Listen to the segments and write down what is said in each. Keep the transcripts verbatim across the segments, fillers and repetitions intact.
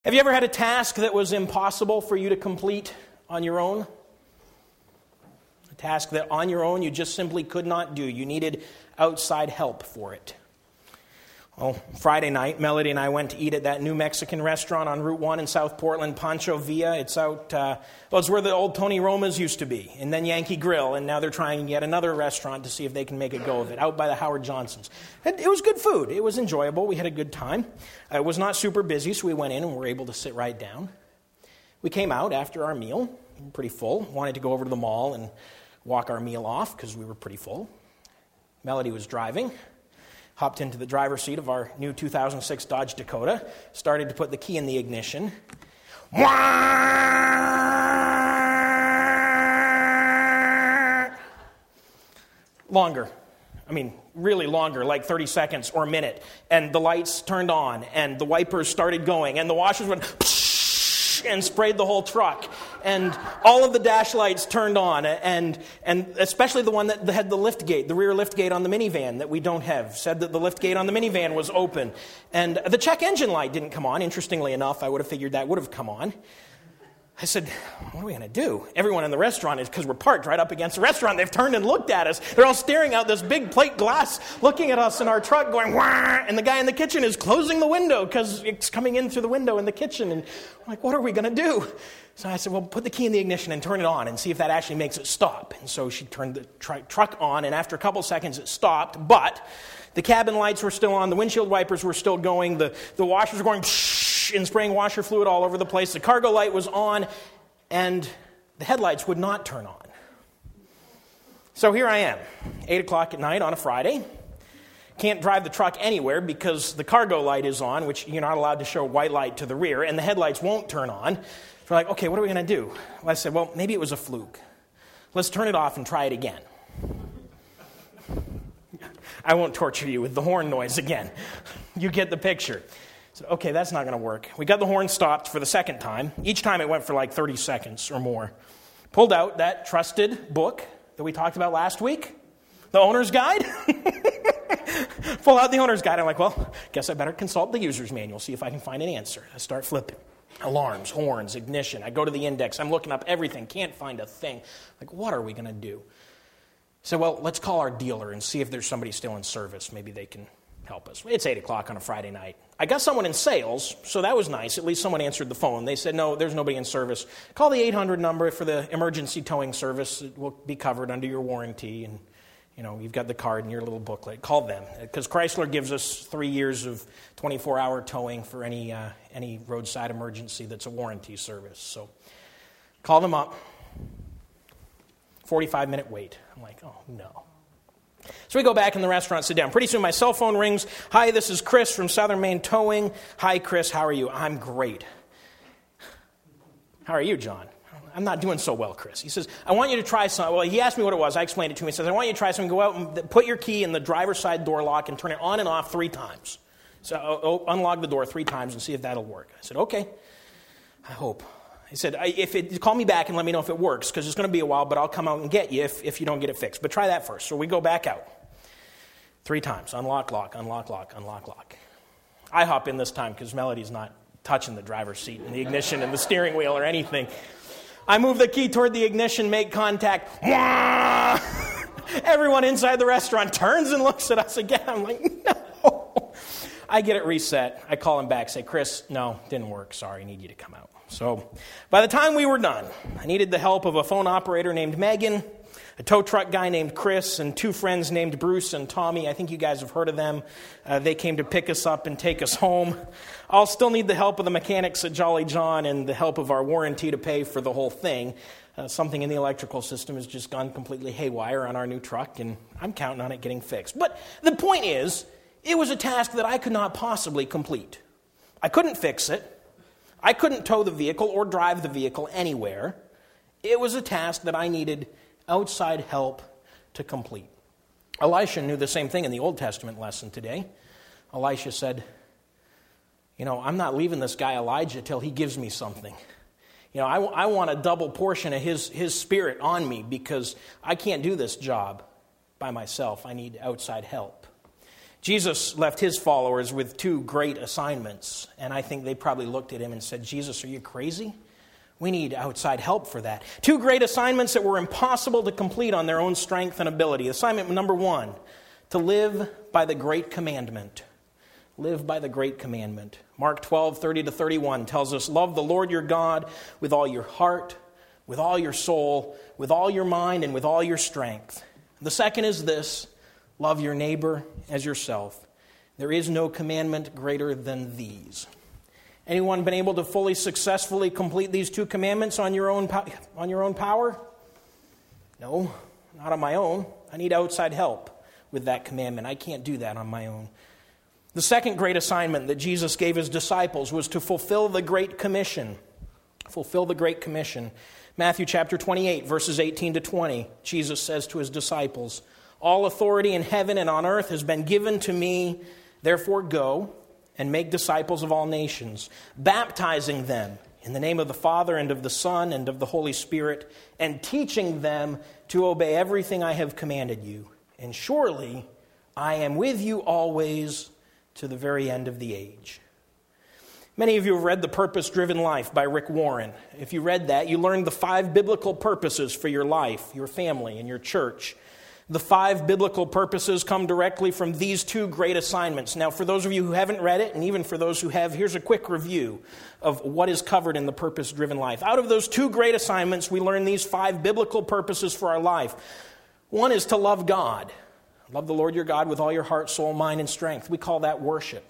Have you ever had a task that was impossible for you to complete on your own? A task that on your own you just simply could not do. You needed outside help for it. Well, Friday night, Melody and I went to eat at that new Mexican restaurant on Route one in South Portland, Pancho Villa. It's out, uh, well, it's where the old Tony Roma's used to be, and then Yankee Grill, and now they're trying yet another restaurant to see if they can make a go of it, out by the Howard Johnsons. It, it was good food. It was enjoyable. We had a good time. Uh, it was not super busy, so we went in and were able to sit right down. We came out after our meal, pretty full, wanted to go over to the mall and walk our meal off because we were pretty full. Melody was driving. Hopped into the driver's seat of our new two thousand six Dodge Dakota, started to put the key in the ignition. Longer. I mean, really longer, like thirty seconds or a minute. And the lights turned on, and the wipers started going, and the washers went and sprayed the whole truck. And all of the dash lights turned on, and and especially the one that had the lift gate, the rear lift gate on the minivan that we don't have, said that the lift gate on the minivan was open. And the check engine light didn't come on. Interestingly enough, I would have figured that would have come on. I said, what are we going to do? Everyone in the restaurant is, because we're parked right up against the restaurant, they've turned and looked at us. They're all staring out this big plate glass, looking at us in our truck going, wah! And the guy in the kitchen is closing the window because it's coming in through the window in the kitchen. And I'm like, what are we going to do? So I said, well, put the key in the ignition and turn it on and see if that actually makes it stop. And so she turned the tr- truck on, and after a couple seconds it stopped, but the cabin lights were still on, the windshield wipers were still going, the, the washers were going and spraying washer fluid all over the place, the cargo light was on, and the headlights would not turn on. So here I am, eight o'clock at night on a Friday. Can't drive the truck anywhere because the cargo light is on, which you're not allowed to show white light to the rear, and the headlights won't turn on. So we're like, okay, what are we going to do? Well, I said, well, maybe it was a fluke. Let's turn it off and try it again. I won't torture you with the horn noise again. You get the picture. I said, okay, that's not going to work. We got the horn stopped for the second time. Each time it went for like thirty seconds or more. Pulled out that trusted book that we talked about last week, the owner's guide. Pull out the owner's guide. I'm like, well, guess I better consult the user's manual, see if I can find an answer. I start flipping. Alarms, horns, ignition. I go to the index. I'm looking up everything. Can't find a thing. Like, what are we going to do? So, well, let's call our dealer and see if there's somebody still in service. Maybe they can help us. It's eight o'clock on a Friday night. I got someone in sales, so that was nice. At least someone answered the phone. They said, no, there's nobody in service. Call the eight hundred number for the emergency towing service. It will be covered under your warranty, and you know, you've got the card in your little booklet. Call them, because Chrysler gives us three years of twenty-four hour towing for any uh, any roadside emergency that's a warranty service. So call them up. forty-five minute wait. I'm like, oh, no. So we go back in the restaurant, sit down. Pretty soon my cell phone rings. Hi, this is Chris from Southern Maine Towing. Hi, Chris, how are you? I'm great. How are you, John? I'm not doing so well, Chris. He says, I want you to try something. Well, he asked me what it was. I explained it to him. He says, I want you to try something. Go out and put your key in the driver's side door lock and turn it on and off three times. So oh, unlock the door three times and see if that'll work. I said, okay. I hope. He said, if it, call me back and let me know if it works, because it's going to be a while, but I'll come out and get you if, if you don't get it fixed. But try that first. So we go back out. Three times. Unlock, lock, unlock, lock, unlock, lock. I hop in this time because Melody's not touching the driver's seat and the ignition and the steering wheel or anything. I move the key toward the ignition, make contact. Everyone inside the restaurant turns and looks at us again. I'm like, no. I get it reset. I call him back, say, Chris, no, didn't work. Sorry, I need you to come out. So by the time we were done, I needed the help of a phone operator named Megan, a tow truck guy named Chris, and two friends named Bruce and Tommy. I think you guys have heard of them. Uh, they came to pick us up and take us home. I'll still need the help of the mechanics at Jolly John and the help of our warranty to pay for the whole thing. Uh, something in the electrical system has just gone completely haywire on our new truck, and I'm counting on it getting fixed. But the point is, it was a task that I could not possibly complete. I couldn't fix it. I couldn't tow the vehicle or drive the vehicle anywhere. It was a task that I needed outside help to complete. Elisha knew the same thing in the Old Testament lesson today. Elisha said, you know, I'm not leaving this guy Elijah till he gives me something. You know, I, I want a double portion of his, his spirit on me because I can't do this job by myself. I need outside help. Jesus left his followers with two great assignments, and I think they probably looked at him and said, Jesus, are you crazy? We need outside help for that. Two great assignments that were impossible to complete on their own strength and ability. Assignment number one, to live by the great commandment. Live by the great commandment. Mark twelve, thirty to thirty-one tells us, love the Lord your God with all your heart, with all your soul, with all your mind, and with all your strength. The second is this, love your neighbor as yourself. There is no commandment greater than these. Anyone been able to fully successfully complete these two commandments on your own po- on your own power? No, not on my own. I need outside help with that commandment. I can't do that on my own. The second great assignment that Jesus gave his disciples was to fulfill the Great Commission. Fulfill the Great Commission. Matthew chapter twenty-eight, verses eighteen to twenty, Jesus says to his disciples, all authority in heaven and on earth has been given to me, therefore go and make disciples of all nations, baptizing them in the name of the Father and of the Son and of the Holy Spirit, and teaching them to obey everything I have commanded you. And surely I am with you always to the very end of the age. Many of you have read The Purpose-Driven Life by Rick Warren. If you read that, you learned the five biblical purposes for your life, your family, and your church. The five biblical purposes come directly from these two great assignments. Now, for those of you who haven't read it, and even for those who have, here's a quick review of what is covered in the Purpose-Driven Life. Out of those two great assignments, we learn these five biblical purposes for our life. One is to love God. Love the Lord your God with all your heart, soul, mind, and strength. We call that worship.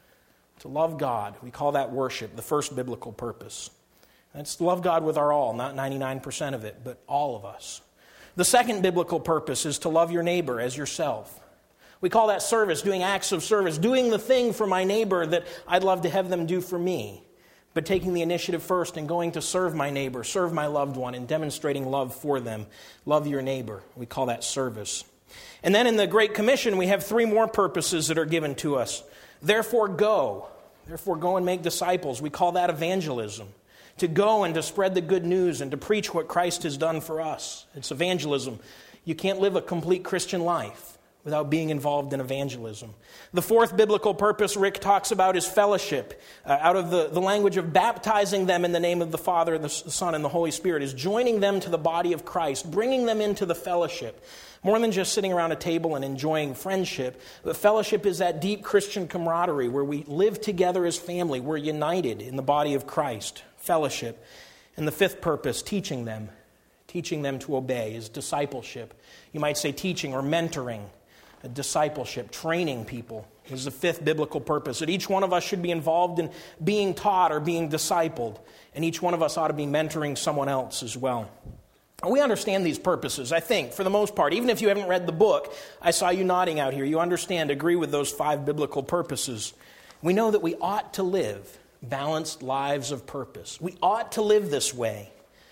To love God, we call that worship, the first biblical purpose. That's to love God with our all, not ninety-nine percent of it, but all of us. The second biblical purpose is to love your neighbor as yourself. We call that service, doing acts of service, doing the thing for my neighbor that I'd love to have them do for me, but taking the initiative first and going to serve my neighbor, serve my loved one, and demonstrating love for them. Love your neighbor. We call that service. And then in the Great Commission, we have three more purposes that are given to us. Therefore, go. Therefore, go and make disciples. We call that evangelism. To go and to spread the good news and to preach what Christ has done for us. It's evangelism. You can't live a complete Christian life without being involved in evangelism. The fourth biblical purpose Rick talks about is fellowship. Uh, out of the, the language of baptizing them in the name of the Father, the Son, and the Holy Spirit, is joining them to the body of Christ, bringing them into the fellowship. More than just sitting around a table and enjoying friendship, but fellowship is that deep Christian camaraderie where we live together as family. We're united in the body of Christ. Fellowship. And the fifth purpose, teaching them. Teaching them to obey is discipleship. You might say teaching or mentoring. A discipleship, training people is the fifth biblical purpose. That each one of us should be involved in being taught or being discipled. And each one of us ought to be mentoring someone else as well. We understand these purposes, I think, for the most part. Even if you haven't read the book, I saw you nodding out here. You understand, agree with those five biblical purposes. We know that we ought to live balanced lives of purpose. We ought to live this way,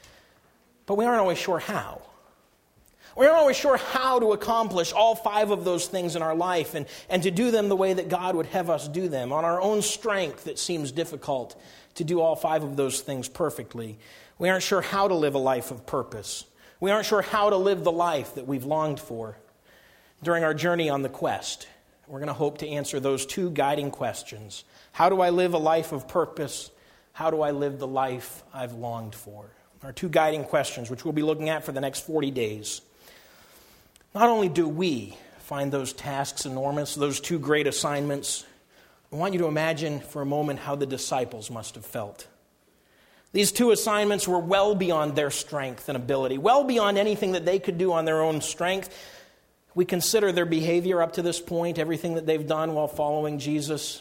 but we aren't always sure how. We aren't always sure how to accomplish all five of those things in our life and, and to do them the way that God would have us do them. On our own strength, it seems difficult to do all five of those things perfectly. We aren't sure how to live a life of purpose. We aren't sure how to live the life that we've longed for. During our journey on the quest, we're going to hope to answer those two guiding questions. How do I live a life of purpose? How do I live the life I've longed for? Our two guiding questions, which we'll be looking at for the next forty days. Not only do we find those tasks enormous, those two great assignments, I want you to imagine for a moment how the disciples must have felt. These two assignments were well beyond their strength and ability, well beyond anything that they could do on their own strength. We consider their behavior up to this point, everything that they've done while following Jesus,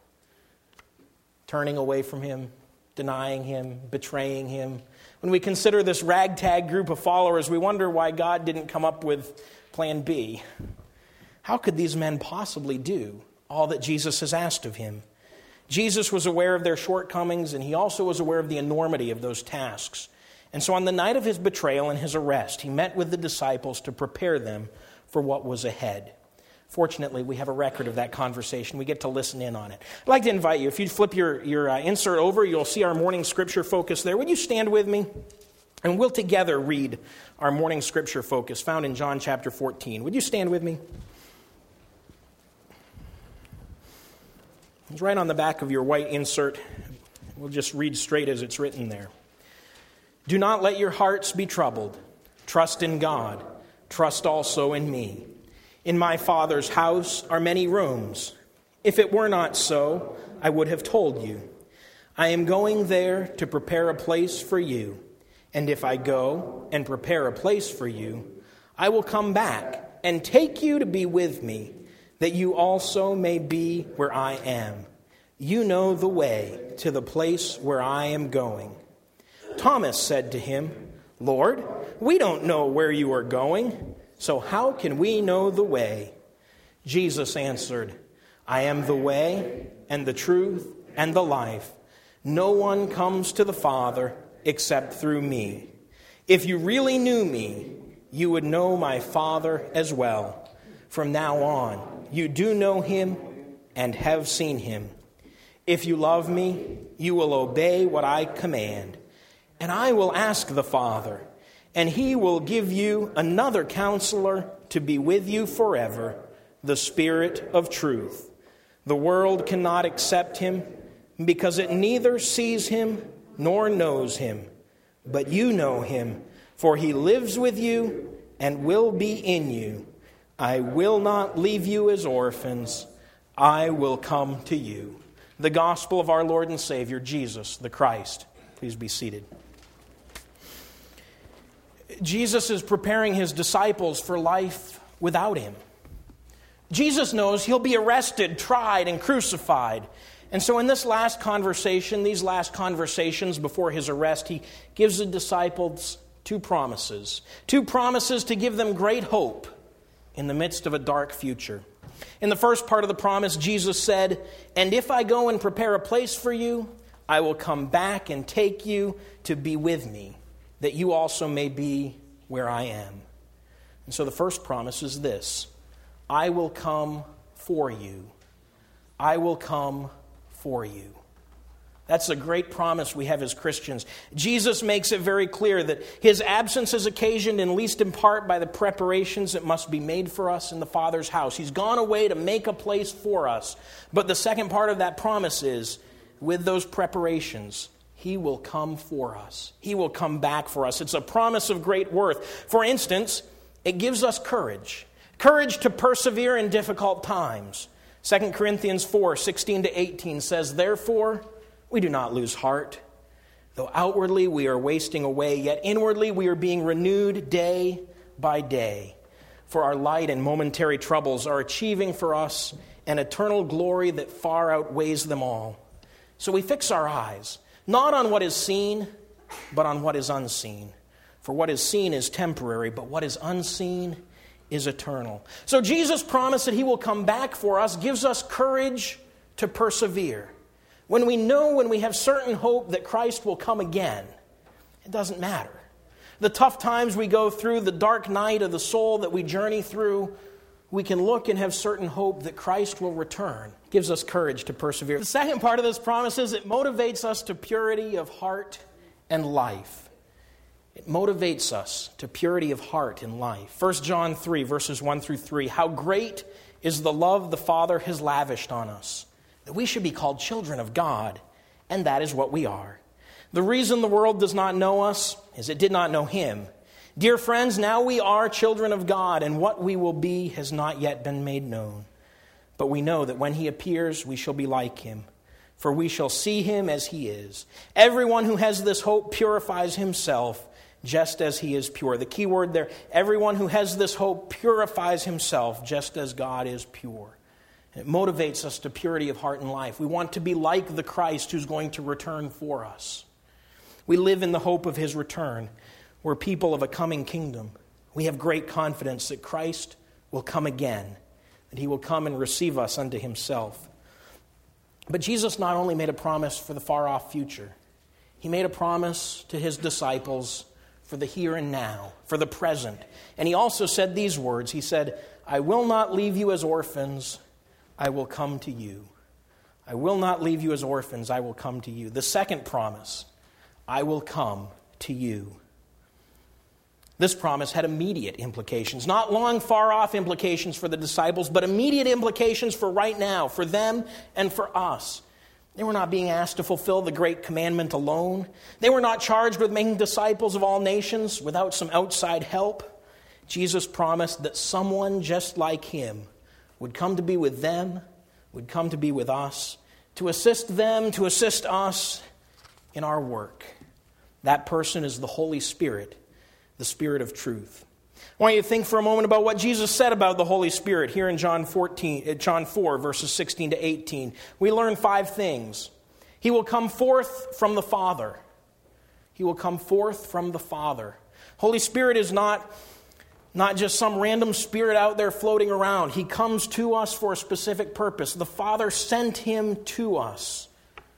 turning away from him, denying him, betraying him. When we consider this ragtag group of followers, we wonder why God didn't come up with plan B. How could these men possibly do all that Jesus has asked of him? Jesus was aware of their shortcomings, and he also was aware of the enormity of those tasks. And so on the night of his betrayal and his arrest, he met with the disciples to prepare them for what was ahead. Fortunately, we have a record of that conversation. We get to listen in on it. I'd like to invite you, if you flip your, your uh, insert over, you'll see our morning scripture focus there. Would you stand with me? And we'll together read our morning scripture focus found in John chapter fourteen. Would you stand with me? It's right on the back of your white insert. We'll just read straight as it's written there. Do not let your hearts be troubled. Trust in God. Trust also in me. In my Father's house are many rooms. If it were not so, I would have told you. I am going there to prepare a place for you. And if I go and prepare a place for you, I will come back and take you to be with me, that you also may be where I am. You know the way to the place where I am going. Thomas said to him, Lord, we don't know where you are going, so how can we know the way? Jesus answered, I am the way and the truth and the life. No one comes to the Father except through me. If you really knew me, you would know my Father as well. From now on, you do know him and have seen him. If you love me, you will obey what I command. And I will ask the Father, and he will give you another counselor to be with you forever, the Spirit of truth. The world cannot accept him because it neither sees him nor knows him. But you know him, for he lives with you and will be in you. I will not leave you as orphans. I will come to you. The gospel of our Lord and Savior, Jesus the Christ. Please be seated. Jesus is preparing his disciples for life without him. Jesus knows he'll be arrested, tried, and crucified. And so in this last conversation, these last conversations before his arrest, he gives the disciples two promises. Two promises to give them great hope in the midst of a dark future. In the first part of the promise, Jesus said, and if I go and prepare a place for you, I will come back and take you to be with me, that you also may be where I am. And so the first promise is this: I will come for you. I will come for you. That's a great promise we have as Christians. Jesus makes it very clear that his absence is occasioned in least in part by the preparations that must be made for us in the Father's house. He's gone away to make a place for us. But the second part of that promise is, with those preparations, he will come for us. He will come back for us. It's a promise of great worth. For instance, it gives us courage. Courage to persevere in difficult times. Second Corinthians four, sixteen to eighteen says, therefore, we do not lose heart. Though outwardly we are wasting away, yet inwardly we are being renewed day by day. For our light and momentary troubles are achieving for us an eternal glory that far outweighs them all. So we fix our eyes, not on what is seen, but on what is unseen. For what is seen is temporary, but what is unseen is eternal. So Jesus' promise that he will come back for us gives us courage to persevere. When we know, when we have certain hope that Christ will come again, it doesn't matter. The tough times we go through, the dark night of the soul that we journey through, we can look and have certain hope that Christ will return. It gives us courage to persevere. The second part of this promise is it motivates us to purity of heart and life. It motivates us to purity of heart and life. First John three, verses one through three. How great is the love the Father has lavished on us, that we should be called children of God, and that is what we are. The reason the world does not know us is it did not know him. Dear friends, now we are children of God, and what we will be has not yet been made known. But we know that when he appears, we shall be like him, for we shall see him as he is. Everyone who has this hope purifies himself just as he is pure. The key word there, everyone who has this hope purifies himself just as God is pure. It motivates us to purity of heart and life. We want to be like the Christ who's going to return for us. We live in the hope of his return. We're people of a coming kingdom. We have great confidence that Christ will come again, that he will come and receive us unto himself. But Jesus not only made a promise for the far-off future, he made a promise to his disciples for the here and now, for the present. And he also said these words. He said, I will not leave you as orphans, I will come to you. I will not leave you as orphans, I will come to you. The second promise, I will come to you. This promise had immediate implications, not long, far-off implications for the disciples, but immediate implications for right now, for them and for us. They were not being asked to fulfill the great commandment alone. They were not charged with making disciples of all nations without some outside help. Jesus promised that someone just like him would come to be with them, would come to be with us, to assist them, to assist us in our work. That person is the Holy Spirit, the Spirit of truth. I want you to think for a moment about what Jesus said about the Holy Spirit here in John fourteen, John four, verses sixteen to eighteen. We learn five things. He will come forth from the Father. He will come forth from the Father. Holy Spirit is not, not just some random spirit out there floating around. He comes to us for a specific purpose. The Father sent him to us.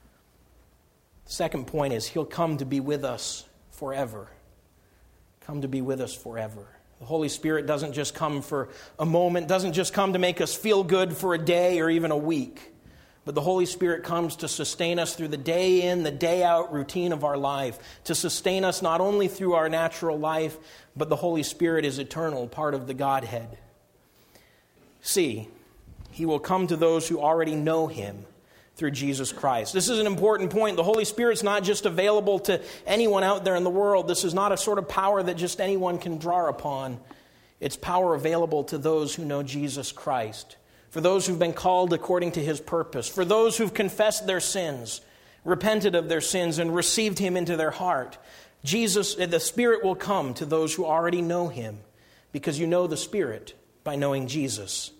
The second point is he'll come to be with us forever. Come to be with us forever. The Holy Spirit doesn't just come for a moment, doesn't just come to make us feel good for a day or even a week. But the Holy Spirit comes to sustain us through the day in, the day out routine of our life, to sustain us not only through our natural life, but the Holy Spirit is eternal, part of the Godhead. See, he will come to those who already know him through Jesus Christ. This is an important point. The Holy Spirit's not just available to anyone out there in the world. This is not a sort of power that just anyone can draw upon. It's power available to those who know Jesus Christ, for those who've been called according to his purpose, for those who've confessed their sins, repented of their sins, and received him into their heart. Jesus, the Spirit will come to those who already know him, because you know the Spirit by knowing Jesus.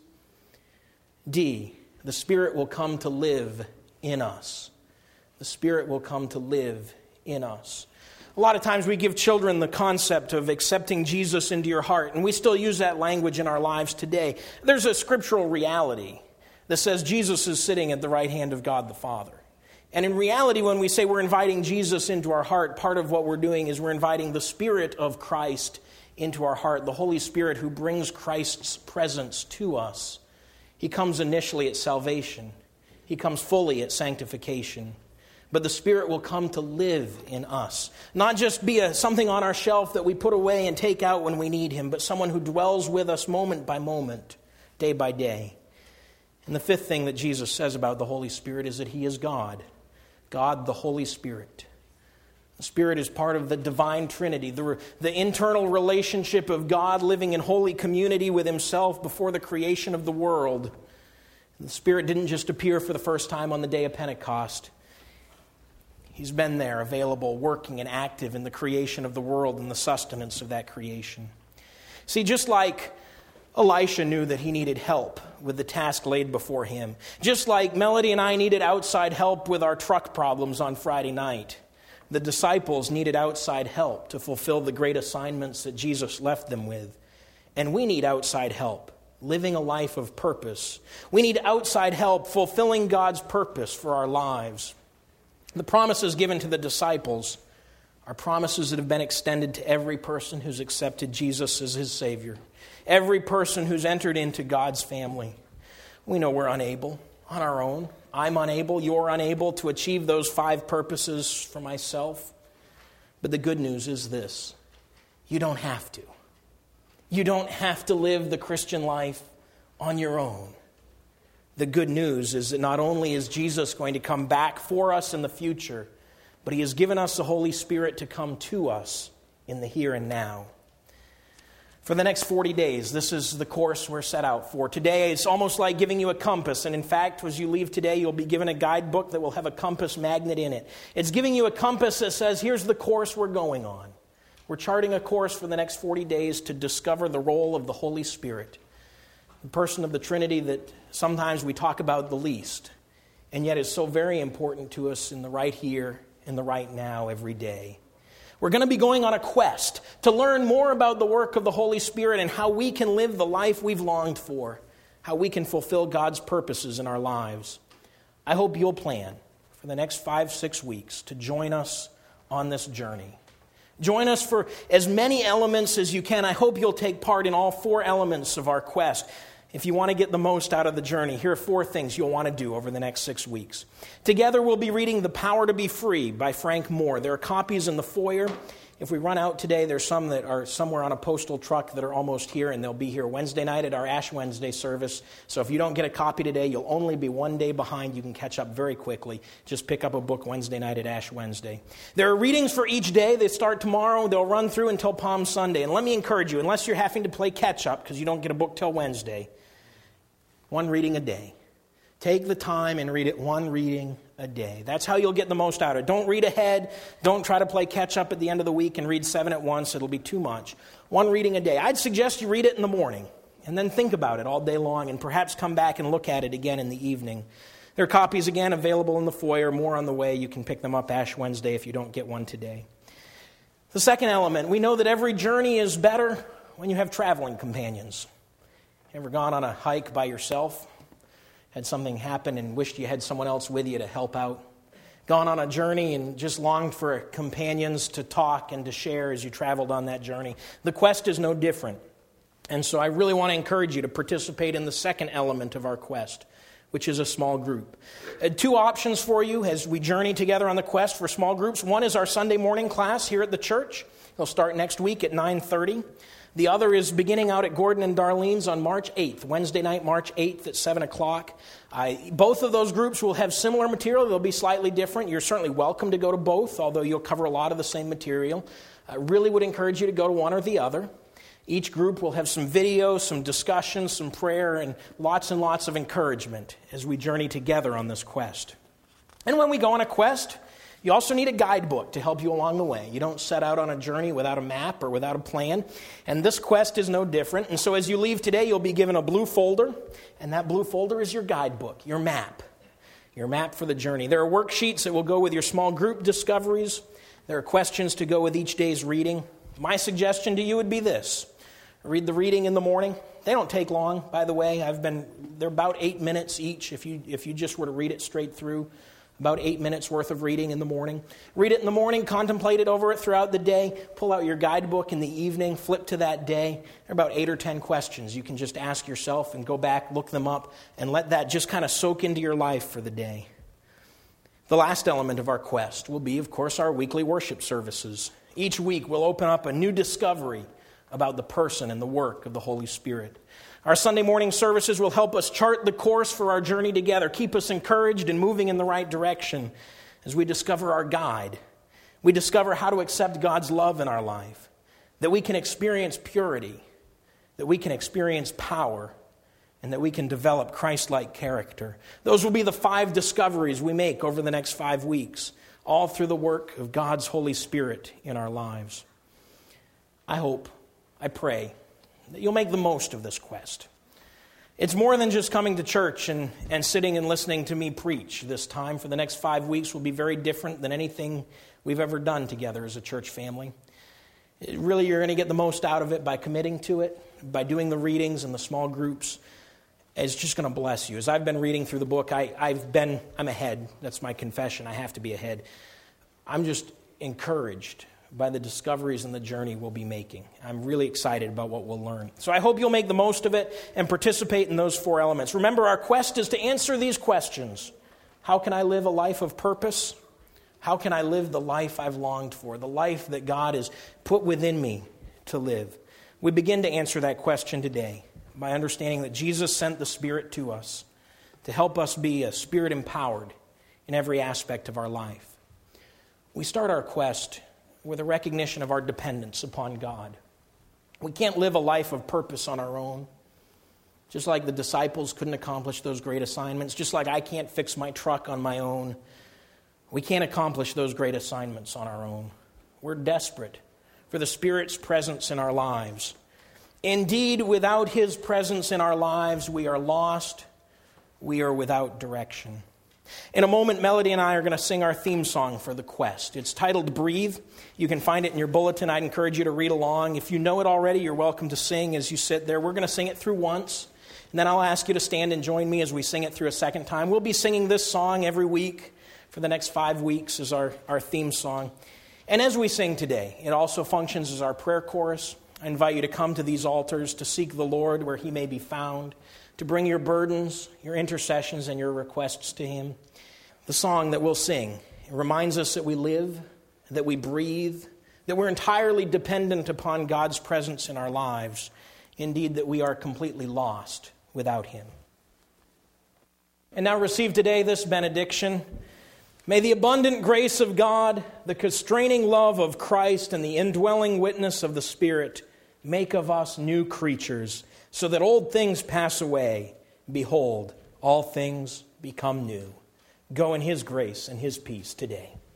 D, the Spirit will come to live in us. The Spirit will come to live in us. A lot of times we give children the concept of accepting Jesus into your heart, and we still use that language in our lives today. There's a scriptural reality that says Jesus is sitting at the right hand of God the Father. And in reality, when we say we're inviting Jesus into our heart, part of what we're doing is we're inviting the Spirit of Christ into our heart, the Holy Spirit who brings Christ's presence to us. He comes initially at salvation. He comes fully at sanctification. But the Spirit will come to live in us. Not just be a, something on our shelf that we put away and take out when we need him, but someone who dwells with us moment by moment, day by day. And the fifth thing that Jesus says about the Holy Spirit is that he is God. God, the Holy Spirit. The Spirit is part of the divine Trinity, the, the internal relationship of God living in holy community with himself before the creation of the world. The Spirit didn't just appear for the first time on the day of Pentecost. He's been there, available, working and active in the creation of the world and the sustenance of that creation. See, just like Elisha knew that he needed help with the task laid before him, just like Melody and I needed outside help with our truck problems on Friday night, the disciples needed outside help to fulfill the great assignments that Jesus left them with. And we need outside help, living a life of purpose. We need outside help, fulfilling God's purpose for our lives. The promises given to the disciples are promises that have been extended to every person who's accepted Jesus as his Savior. Every person who's entered into God's family. We know we're unable on our own. I'm unable, you're unable to achieve those five purposes for myself. But the good news is this: you don't have to. You don't have to live the Christian life on your own. The good news is that not only is Jesus going to come back for us in the future, but he has given us the Holy Spirit to come to us in the here and now. For the next forty days, this is the course we're set out for. Today, it's almost like giving you a compass. And in fact, as you leave today, you'll be given a guidebook that will have a compass magnet in it. It's giving you a compass that says, here's the course we're going on. We're charting a course for the next forty days to discover the role of the Holy Spirit, the person of the Trinity that sometimes we talk about the least, and yet is so very important to us in the right here, in the right now, every day. We're going to be going on a quest to learn more about the work of the Holy Spirit and how we can live the life we've longed for, how we can fulfill God's purposes in our lives. I hope you'll plan for the next five, six weeks to join us on this journey. Join us for as many elements as you can. I hope you'll take part in all four elements of our quest. If you want to get the most out of the journey, here are four things you'll want to do over the next six weeks. Together, we'll be reading The Power to Be Free by Frank Moore. There are copies in the foyer. If we run out today, there's some that are somewhere on a postal truck that are almost here, and they'll be here Wednesday night at our Ash Wednesday service. So if you don't get a copy today, you'll only be one day behind. You can catch up very quickly. Just pick up a book Wednesday night at Ash Wednesday. There are readings for each day. They start tomorrow. They'll run through until Palm Sunday. And let me encourage you, unless you're having to play catch-up because you don't get a book till Wednesday, one reading a day. Take the time and read it one reading a day. That's how you'll get the most out of it. Don't read ahead. Don't try to play catch up at the end of the week and read seven at once. It'll be too much. One reading a day. I'd suggest you read it in the morning and then think about it all day long and perhaps come back and look at it again in the evening. There are copies, again, available in the foyer. More on the way. You can pick them up Ash Wednesday if you don't get one today. The second element, we know that every journey is better when you have traveling companions. Ever gone on a hike by yourself? Had something happen and wished you had someone else with you to help out? Gone on a journey and just longed for companions to talk and to share as you traveled on that journey? The quest is no different. And so I really want to encourage you to participate in the second element of our quest, which is a small group. Uh, two options for you as we journey together on the quest for small groups. One is our Sunday morning class here at the church. It'll start next week at nine thirty. The other is beginning out at Gordon and Darlene's on March eighth, Wednesday night, March eighth at seven o'clock. Uh, both of those groups will have similar material. They'll be slightly different. You're certainly welcome to go to both, although you'll cover a lot of the same material. I really would encourage you to go to one or the other. Each group will have some videos, some discussions, some prayer, and lots and lots of encouragement as we journey together on this quest. And when we go on a quest, you also need a guidebook to help you along the way. You don't set out on a journey without a map or without a plan. And this quest is no different. And so as you leave today, you'll be given a blue folder. And that blue folder is your guidebook, your map, your map for the journey. There are worksheets that will go with your small group discoveries. There are questions to go with each day's reading. My suggestion to you would be this. Read the reading in the morning. They don't take long, by the way. I've been, they're about eight minutes each if you if you just were to read it straight through. About eight minutes worth of reading in the morning. Read it in the morning, contemplate it over it throughout the day, pull out your guidebook in the evening, flip to that day. There are about eight or ten questions you can just ask yourself and go back, look them up, and let that just kind of soak into your life for the day. The last element of our quest will be, of course, our weekly worship services. Each week we'll open up a new discovery about the person and the work of the Holy Spirit. Our Sunday morning services will help us chart the course for our journey together, keep us encouraged and moving in the right direction as we discover our guide. We discover how to accept God's love in our life, that we can experience purity, that we can experience power, and that we can develop Christ-like character. Those will be the five discoveries we make over the next five weeks, all through the work of God's Holy Spirit in our lives. I hope, I pray, that you'll make the most of this quest. It's more than just coming to church and, and sitting and listening to me preach. This time for the next five weeks will be very different than anything we've ever done together as a church family. It, really, you're going to get the most out of it by committing to it, by doing the readings and the small groups. It's just going to bless you. As I've been reading through the book, I, I've been, I'm ahead. That's my confession. I have to be ahead. I'm just encouraged by the discoveries and the journey we'll be making. I'm really excited about what we'll learn. So I hope you'll make the most of it and participate in those four elements. Remember, our quest is to answer these questions. How can I live a life of purpose? How can I live the life I've longed for, the life that God has put within me to live? We begin to answer that question today by understanding that Jesus sent the Spirit to us to help us be a Spirit-empowered in every aspect of our life. We start our quest with a recognition of our dependence upon God. We can't live a life of purpose on our own. Just like the disciples couldn't accomplish those great assignments, just like I can't fix my truck on my own, we can't accomplish those great assignments on our own. We're desperate for the Spirit's presence in our lives. Indeed, without His presence in our lives, we are lost, we are without direction. In a moment, Melody and I are going to sing our theme song for the quest. It's titled Breathe. You can find it in your bulletin. I'd encourage you to read along. If you know it already, you're welcome to sing as you sit there. We're going to sing it through once, and then I'll ask you to stand and join me as we sing it through a second time. We'll be singing this song every week for the next five weeks as our, our theme song. And as we sing today, it also functions as our prayer chorus. I invite you to come to these altars to seek the Lord where He may be found, to bring your burdens, your intercessions, and your requests to Him. The song that we'll sing reminds us that we live, that we breathe, that we're entirely dependent upon God's presence in our lives, indeed that we are completely lost without Him. And now receive today this benediction. May the abundant grace of God, the constraining love of Christ, and the indwelling witness of the Spirit make of us new creatures, so that old things pass away. Behold, all things become new. Go in His grace and His peace today.